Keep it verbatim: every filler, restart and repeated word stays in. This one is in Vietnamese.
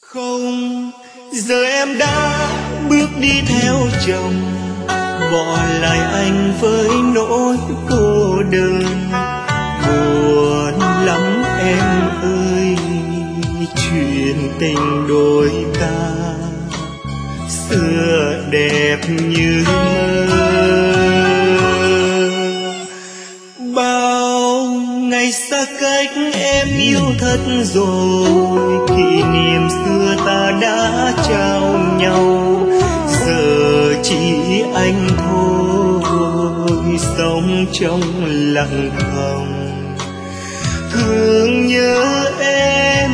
Không, giờ em đã bước đi theo chồng, bỏ lại anh với nỗi cô đơn. Buồn lắm em ơi, chuyện tình đôi ta xưa đẹp như mơ. Bao ngày xa cách em yêu thật rồi, kỷ niệm xưa ta đã trao nhau. Giờ chỉ anh thôi sống trong lặng thầm, thương nhớ em